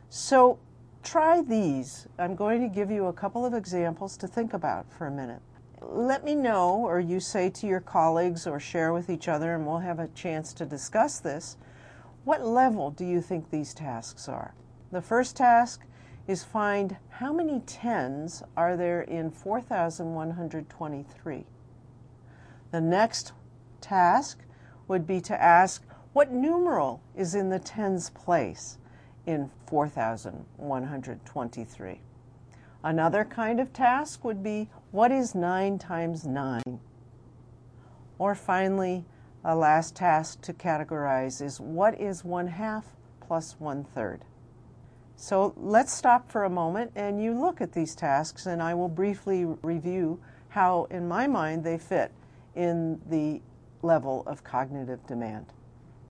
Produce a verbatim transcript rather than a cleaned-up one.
So try these. I'm going to give you a couple of examples to think about for a minute. Let me know, or you say to your colleagues or share with each other, and we'll have a chance to discuss this. What level do you think these tasks are? The first task is find how many tens are there in four thousand one hundred twenty-three. The next task would be to ask what numeral is in the tens place in four thousand one hundred twenty-three. Another kind of task would be, what is nine times nine? Or finally, a last task to categorize is, what is one half plus one third? So let's stop for a moment and you look at these tasks, and I will briefly review how, in my mind, they fit in the level of cognitive demand.